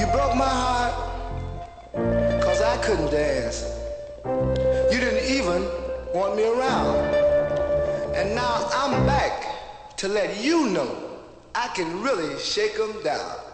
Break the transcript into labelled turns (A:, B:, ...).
A: broke my heart cause I couldn't dance. You didn't even want me around. And now I'm back to let you know I can really shake 'em down.